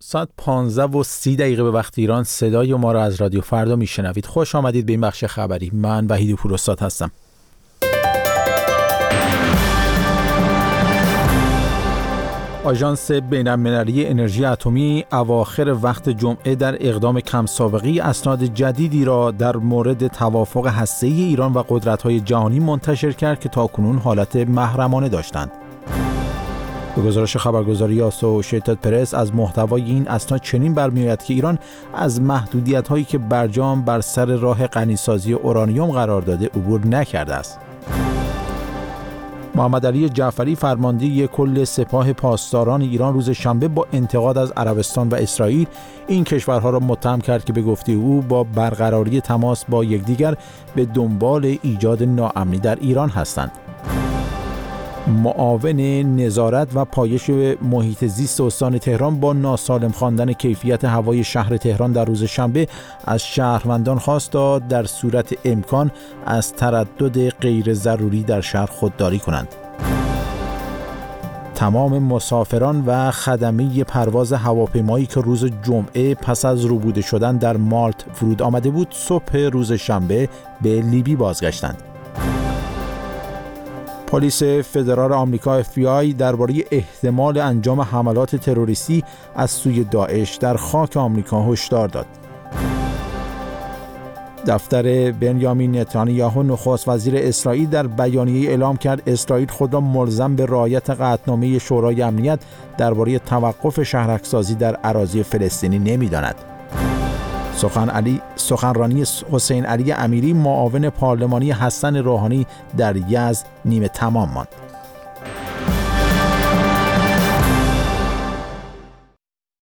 ساعت 15:30 به وقت ایران صدای ما را از رادیو فردا میشنوید. خوش آمدید به این بخش خبری. من وحید پوراستاد هستم. آژانس بین‌المللی انرژی اتمی اواخر وقت جمعه در اقدام کم سابقه‌ای اسناد جدیدی را در مورد توافق هسته‌ای ایران و قدرت‌های جهانی منتشر کرد که تاکنون حالت محرمانه داشتند. به گزارش خبرگزاری آسوشیتد پرس از محتوای این اسناد چنین برمی‌آید که ایران از محدودیت‌هایی که برجام بر سر راه غنیسازی اورانیوم قرار داده عبور نکرده است. محمد علی جعفری فرمانده کل سپاه پاسداران ایران روز شنبه با انتقاد از عربستان و اسرائیل این کشورها را متهم کرد که به گفته او با برقراری تماس با یکدیگر به دنبال ایجاد ناامنی در ایران هستند. معاون نظارت و پایش محیط زیست استان تهران با ناسالم خواندن کیفیت هوای شهر تهران در روز شنبه از شهروندان خواست تا در صورت امکان از تردد غیر ضروری در شهر خودداری کنند. تمام مسافران و خدمه پرواز هواپیمایی که روز جمعه پس از ربوده شدن در مالت فرود آمده بود صبح روز شنبه به لیبی بازگشتند. پلیس فدرال آمریکا FBI درباره احتمال انجام حملات تروریستی از سوی داعش در خاک آمریکا هشدار داد. دفتر بنیامین نتانیاهو نخست وزیر اسرائیل در بیانیه اعلام کرد اسرائیل خود را ملزم به رعایت قطعنامه شورای امنیت درباره توقف شهرک‌سازی در اراضی فلسطینی نمی‌داند. سخنرانی حسین علی امیری معاون پارلمانی حسن روحانی در یزد نیمه تمام ماند.